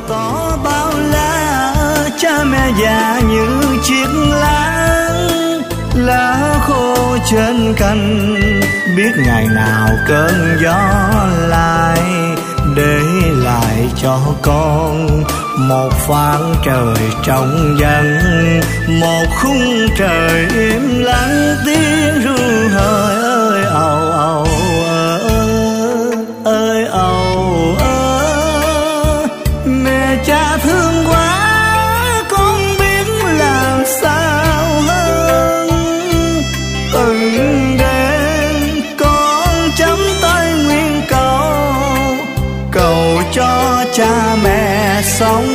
có bao la, cha mẹ già như chiếc lá khô trên cành, biết ngày nào cơn gió lại để lại cho con một khoảng trời trong vắng, một khung trời im lặng tiếng ru hơi ơi ầu ầu ơi ầu ơi. Mẹ cha thương quá con biết làm sao hơn, từng đêm con chấm tay nguyện cầu cho cha mẹ sống